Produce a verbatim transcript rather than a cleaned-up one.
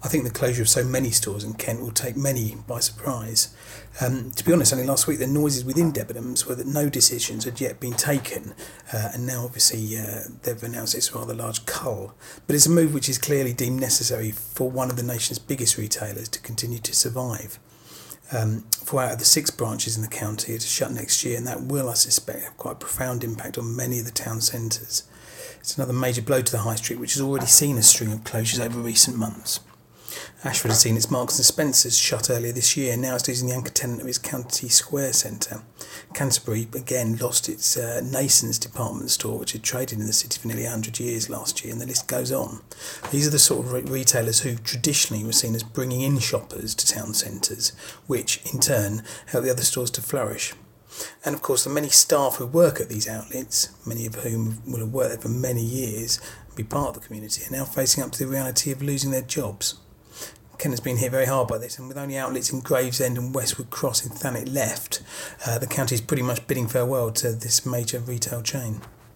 I think the closure of so many stores in Kent will take many by surprise. Um, to be honest, only last week the noises within Debenhams were that no decisions had yet been taken, uh, and now obviously uh, they've announced it's a rather large cull. But it's a move which is clearly deemed necessary for one of the nation's biggest retailers to continue to survive. Um, four out of the six branches in the county are to shut next year, and that will, I suspect, have quite a profound impact on many of the town centres. It's another major blow to the High Street, which has already seen a string of closures over recent months. Ashford has seen its Marks and Spencers shut earlier this year. Now it's losing the anchor tenant of its County Square centre. Canterbury again lost its uh, Nason's department store, which had traded in the city for nearly one hundred years last year, and the list goes on. These are the sort of re- retailers who traditionally were seen as bringing in shoppers to town centres, which in turn help the other stores to flourish. And of course the many staff who work at these outlets, many of whom will have worked there for many years and be part of the community, are now facing up to the reality of losing their jobs. Kent has been hit very hard by this, and with only outlets in Gravesend and Westwood Cross in Thanet left, uh, the county is pretty much bidding farewell to this major retail chain.